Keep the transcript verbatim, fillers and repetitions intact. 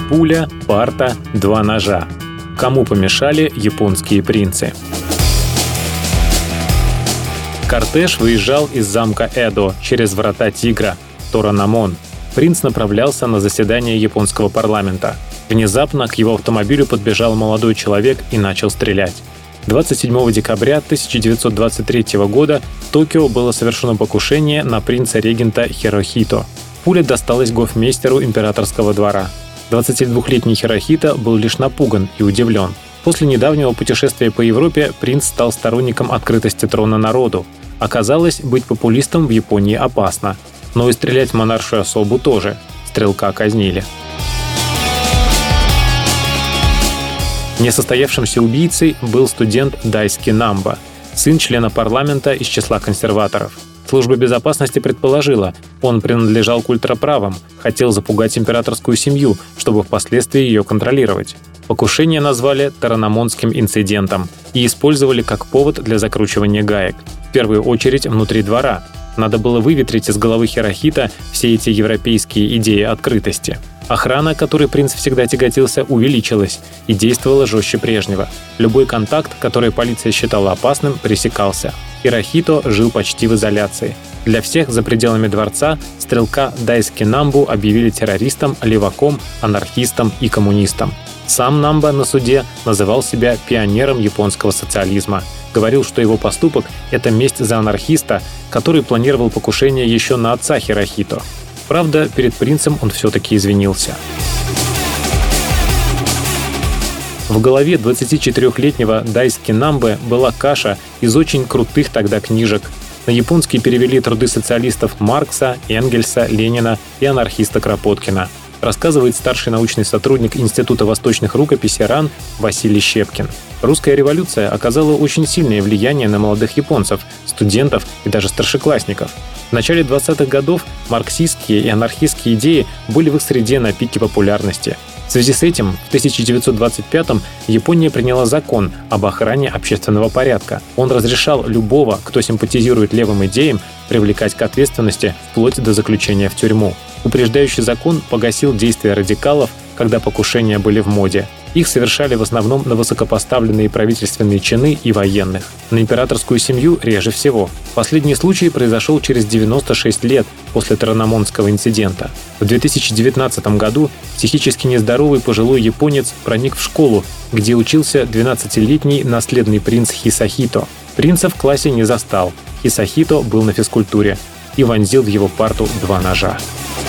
Пуля, парта, два ножа. Кому помешали японские принцы? Кортеж выезжал из замка Эдо через врата Тигра, Торанамон. Принц направлялся на заседание японского парламента. Внезапно к его автомобилю подбежал молодой человек и начал стрелять. двадцать седьмого декабря тысяча девятьсот двадцать третьего года в Токио было совершено покушение на принца-регента Хирохито. Пуля досталась гофмейстеру императорского двора. двадцатидвухлетний Хирохито был лишь напуган и удивлен. После недавнего путешествия по Европе принц стал сторонником открытости трона народу. Оказалось, быть популистом в Японии опасно. Но и стрелять в монаршую особу тоже. Стрелка казнили. Несостоявшимся убийцей был студент Дайски Намба, сын члена парламента из числа консерваторов. Служба безопасности предположила, он принадлежал к ультраправым, хотел запугать императорскую семью, чтобы впоследствии ее контролировать. Покушение назвали Торанамонским инцидентом и использовали как повод для закручивания гаек. В первую очередь внутри двора. Надо было выветрить из головы Хирохито все эти европейские идеи открытости. Охрана, которой принц всегда тяготился, увеличилась и действовала жестче прежнего. Любой контакт, который полиция считала опасным, пресекался. Хирохито жил почти в изоляции. Для всех за пределами дворца стрелка Дайски Намбу объявили террористом, леваком, анархистом и коммунистом. Сам Намба на суде называл себя пионером японского социализма. Говорил, что его поступок – это месть за анархиста, который планировал покушение еще на отца Хирохито. Правда, перед принцем он все-таки извинился. В голове двадцатичетырёхлетнего Дайски Намбы была каша из очень крутых тогда книжек. На японский перевели труды социалистов Маркса, Энгельса, Ленина и анархиста Кропоткина. Рассказывает старший научный сотрудник Института восточных рукописей РАН Василий Щепкин. Русская революция оказала очень сильное влияние на молодых японцев, студентов и даже старшеклассников. В начале двадцатых годов марксистские и анархистские идеи были в их среде на пике популярности. В связи с этим в тысяча девятьсот двадцать пятом Япония приняла закон об охране общественного порядка. Он разрешал любого, кто симпатизирует левым идеям, привлекать к ответственности вплоть до заключения в тюрьму. Упреждающий закон погасил действия радикалов, когда покушения были в моде. Их совершали в основном на высокопоставленные правительственные чины и военных. На императорскую семью реже всего. Последний случай произошел через девяносто шесть лет после Торанамонского инцидента. В две тысячи девятнадцатом году психически нездоровый пожилой японец проник в школу, где учился двенадцатилетний наследный принц Хисахито. Принца в классе не застал. Хисахито был на физкультуре и вонзил в его парту два ножа.